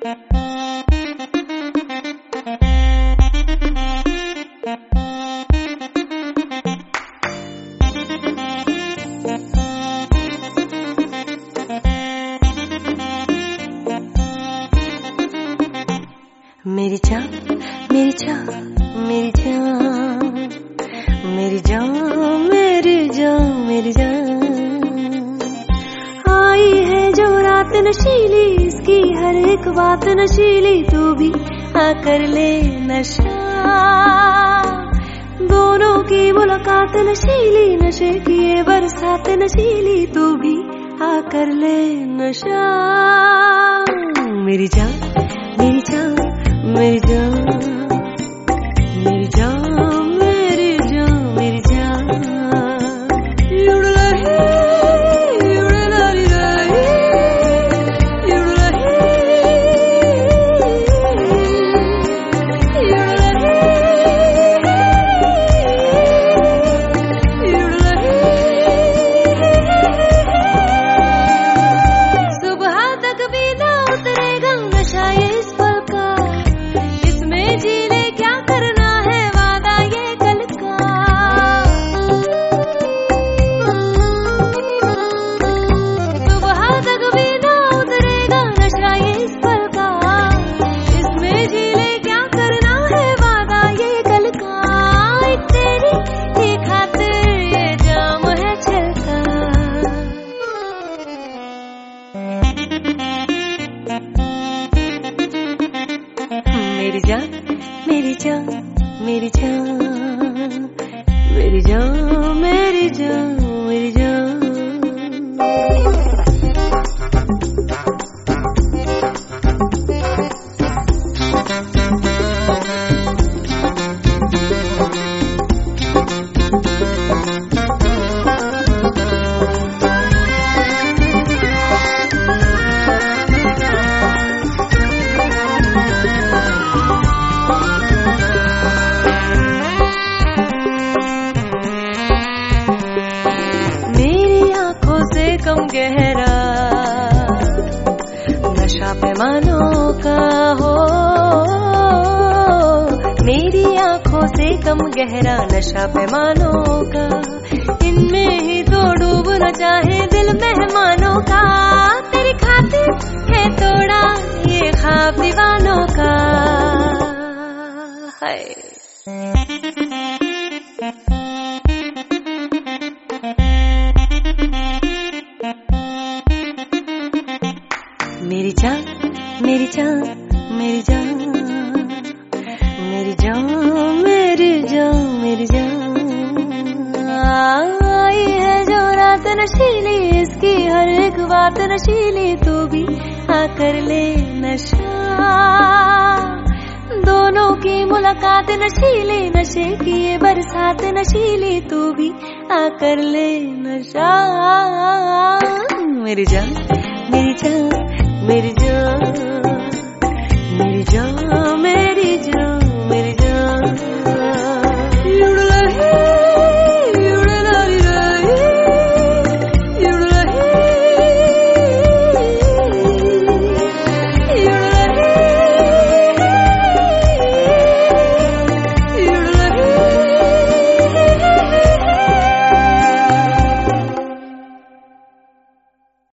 मेरी जान मेरी जान मेरी जान मेरी जान मेरी जान मेरी जान, आई है जो रात नशीली, इसकी हर एक बात नशीली, तू भी आकर ले नशा। दोनों की मुलाकात नशीली, नशे की ये बरसात नशीली, तू भी आकर ले नशा। मेरी जान मेरी जान मेरी जान मेरी जान मेरी जान मेरी जान, सुबह तक भी ना उतरेगा नशा ये इस पल का, इसमें जी ले क्या करना है वादा ये कल का। सुबह तक भी ना उतरेगा नशा ये इस पल का, इसमें जी ले क्या करना है वादा ये कल का। एक तेरी ही खातिर ये जाम है छलका। मेरी जान मेरी जान मेरी जान मेरी जान मेरी जान मेरी जान। कम गहरा नशा पैमानों का हो, मेरी आंखों से कम गहरा नशा पैमानों का, इनमें ही तो डूबना चाहे दिल मेहमानों का। तेरी खातिर है तोड़ा ये ख्वाब दीवानों का है। मेरी जान मेरी जान मेरी जान मेरी जान मेरी जान मेरी जान, आई है जो रात नशीली, इसकी हर एक बात नशीली, तू भी आकर ले नशा। दोनों की मुलाकात नशीली, नशे की ये बरसात नशीली, तू भी आकर ले नशा। मेरी जान मेरी जान मेरी जान मेरी जान